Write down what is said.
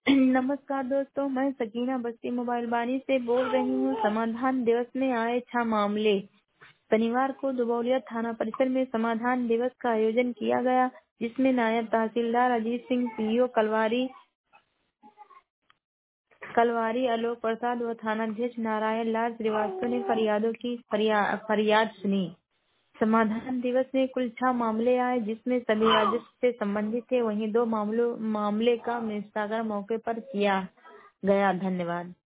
नमस्कार दोस्तों, मैं सकीना बस्ती मोबाइल बानी से बोल रही हूँ। समाधान दिवस में आए 6 मामले। शनिवार को दुबौलिया थाना परिसर में समाधान दिवस का आयोजन किया गया, जिसमें नायब तहसीलदार अजीत सिंह, पीओ कलवारी आलोक प्रसाद व थानाध्यक्ष नारायण लाल श्रीवास्तव ने फरियादों की फरियाद सुनी। समाधान दिवस में कुल 6 मामले आए, जिसमें सभी राजस्व से संबंधित थे। वहीं 2 मामले का निस्तारण मौके पर किया गया। धन्यवाद।